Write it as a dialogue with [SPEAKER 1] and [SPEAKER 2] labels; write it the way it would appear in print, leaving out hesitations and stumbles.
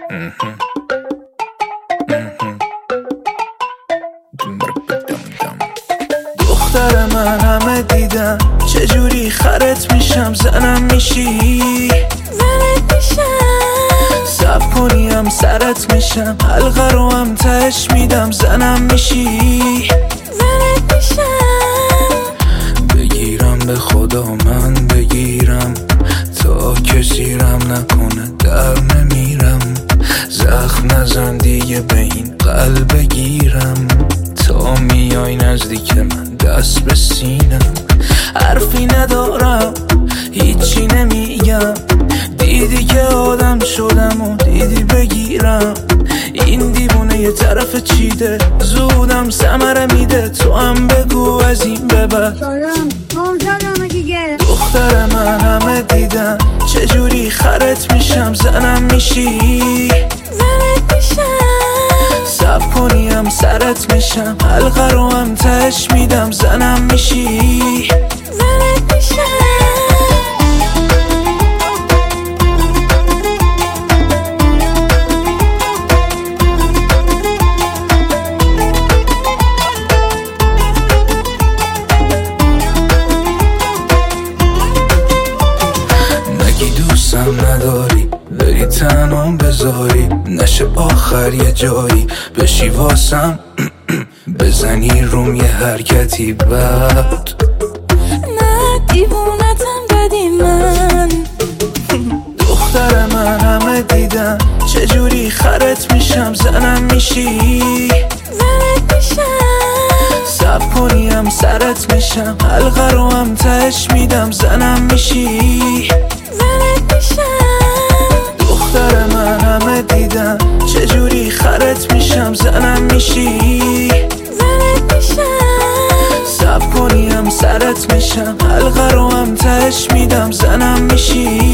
[SPEAKER 1] دختر من همه دیدم چجوری خرت میشم زنم میشی سب کنیم سرت میشم حلقه رو هم تهش میدم زنم میشی بگیرم به خدا من بگیرم تا کسی رم نکنه در نمیرم زخم نزن دیگه به این قلب بگیرم تا میای نزدیک من دست به سینم حرفی ندارم هیچی نمیگم دیدی که آدم شدم و دیدی بگیرم این دیوونه یه طرف چیده زودم ثمره میده تو هم بگو از این به بعد دختر من همه دیدم چجوری خرت میشم زنم میشی سب کنیم سرت میشم حلقه رو هم تهش میدم زنم میشی دوستم نداری بری تنم بذاری نشه آخر یه جایی بشی واسم بزنی روم یه حرکتی بعد
[SPEAKER 2] نه دیوونتم بدی من
[SPEAKER 1] دختر من همه دیدم چجوری خرت میشم زنم میشی سب کنیم سرت میشم حلقه رو هم تهش میدم زنم میشی دختر من همه دیدم چجوری خرت میشم زنم میشی سب کنیم سرت میشم حلقه رو هم تهش میدم زنم میشی